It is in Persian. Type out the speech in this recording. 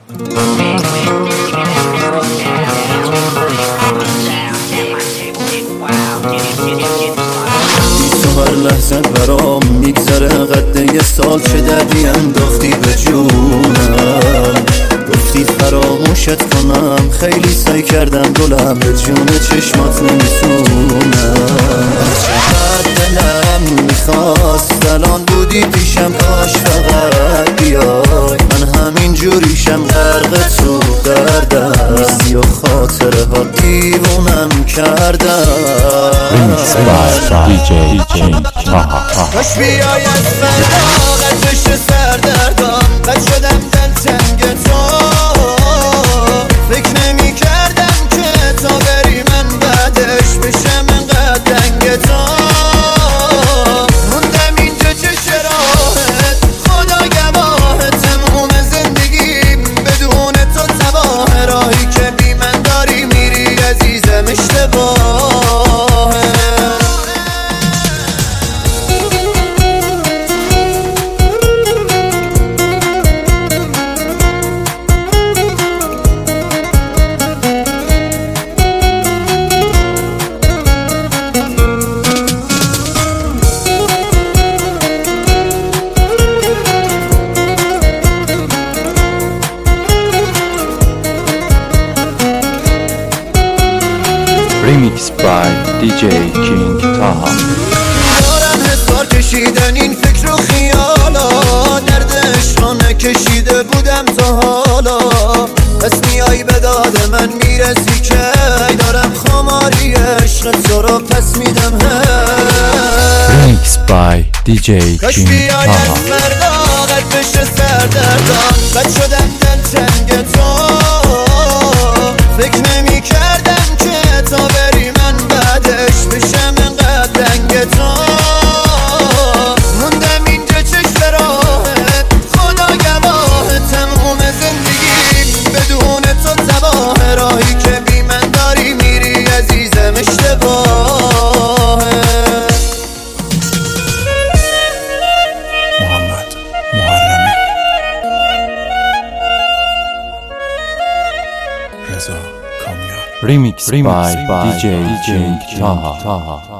هر لحظه برام میگذره قد یه سال، چه دردی انداختی به جونم. گفتی فراموشت کنم، خیلی سعی کردم دلم به جون چشمات نمیتونم. چقدر دلم میخواست الان بودی پیشم، کاش فقط بیای. من همین جوریشم غرق تو دردم، نیستی و خاطره ها دیوونم کردم. کاش بیای از فردا قد بشه سردردم، قد شدم دلتنگ تو. فکر نمی کردم که تا بری من بعدش بشم انقدر دنگ تو. موندم اینجا چه راهت، خدا گواه تموم زندگیم بدون تو تباه. راهی که بی من داری میری عزیزم اشتباهه. Remix by DJ King Taha. دارم حسار کشیدن این فکر و خیالا، دردش را نکشیده بودم تا حالا. پس میای به داد من میرسی که دارم خماری عشق تو را پس میدم. Remix by DJ کاش King بیای از Taha. فردا قد بشه سردردم، قد شدم دلتنگ تو. فکر نمی کردم که تا بری من بعدش بشم انقدر دنگ تو. موندم اینجا چه راهت، خدا گواه تموم زندگیم بدون تو تباه. راهی که بی من داری میری عزیزم اشتباهه. محمد محرمی، رضا کامیار. Remix by DJ King Taha.